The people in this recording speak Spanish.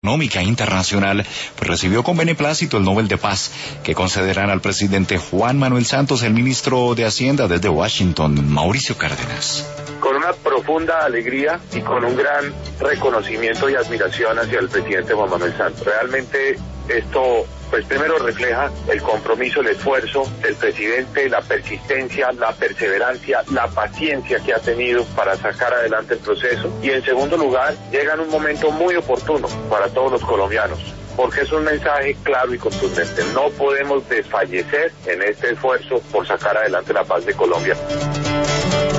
Económica Internacional, pues recibió con beneplácito el Nobel de Paz que concederán al presidente Juan Manuel Santos, el ministro de Hacienda desde Washington, Mauricio Cárdenas. Con una profunda alegría y con un gran reconocimiento y admiración hacia el presidente Juan Manuel Santos. Realmente esto, pues primero refleja el compromiso, el esfuerzo del presidente, la persistencia, la perseverancia, la paciencia que ha tenido para sacar adelante el proceso. Y en segundo lugar, llega en un momento muy oportuno para todos los colombianos, porque es un mensaje claro y contundente. No podemos desfallecer en este esfuerzo por sacar adelante la paz de Colombia.